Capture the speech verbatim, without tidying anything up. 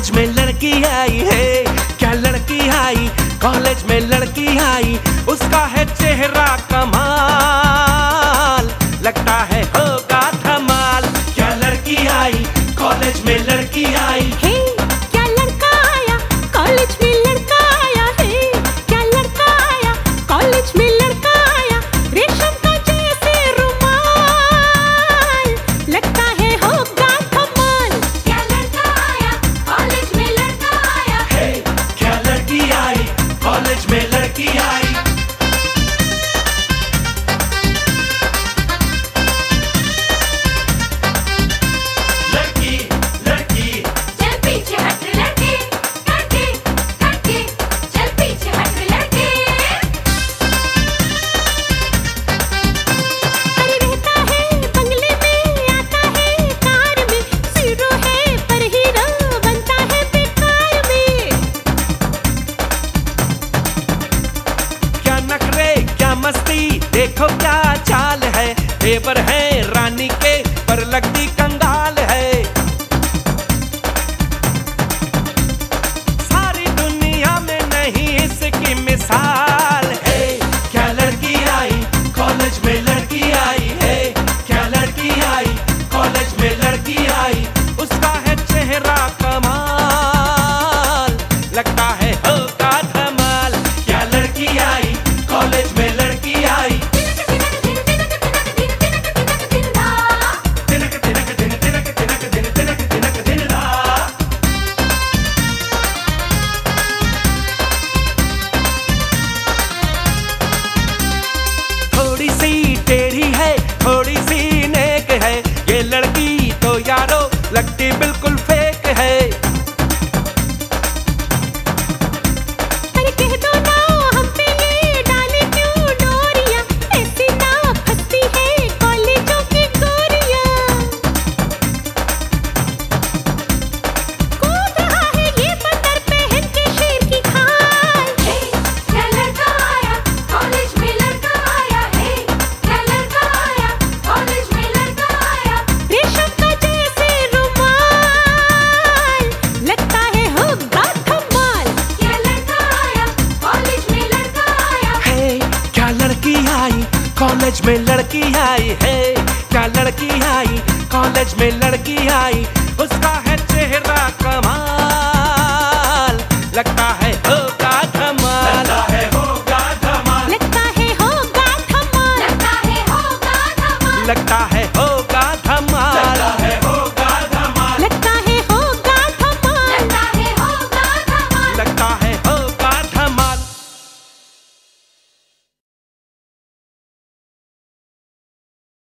College में लड़की आई है, क्या लड़की आई, कॉलेज में लड़की आई, उसका है चेहरा कमाल, लगता है होगा धमाल। क्या लड़की आई, कॉलेज में लड़की आई है, क्या लड़का आया, कॉलेज में लड़का आया है, क्या लड़का आया, कॉलेज में लड़का आया, रेशम का जैसे रुमाल, लगता है होगा धमाल। क्या लड़का आया, कॉलेज में लड़का आया है, क्या लड़की आई, कॉलेज में लड़की आई। लड़की लड़की चल पीछे हट लड़के, लड़के लड़के चल पीछे हट लड़के। अरे रहता है बंगले में, आता है कार में, हीरो है पर हीरो बनता है बेकार में। क्या नखरे क्या मस्ती, देखो क्या चाल है, तेवर है रानी के पर लगती कंगाल है। सारी दुनिया में नहीं इसकी मिसाल है। क्या लड़की आई, कॉलेज में लड़की आई है, क्या लड़की आई, कॉलेज में लड़की आई, उसका है चेहरा कमाल, लगता है होगा धमाल। क्या लड़की आई, कॉलेज में लड़की आई। तिनक तिनक दिन तिनक तिनक दिन तिनक तिनक दिन दा। थोड़ी सी टेढ़ी है, थोड़ी सी नेक है, ये लड़की तो यारो लगती बिल्कुल फेक है। अरे कह दो ना हम पे ये डाले क्यों डोरियां, ऐसी ना फंसती है कॉलेजों की गोरियां। कूद रहा है ये बंदर पहन के शेर की खाल। है, क्या लड़का आया, कॉलेज में लड़का आया है, क्या लड़का आया, कॉलेज में लड़का आया, रेशम का जैसे रुमाल, लगता है होगा धमाल। क्या लड़का आया, कॉलेज में लड़का आया है, क्या लड़की आई, कॉलेज में लड़की आई है, क्या लड़की आई, कॉलेज में लड़की आई, उसका है चेहरा कमाल, लगता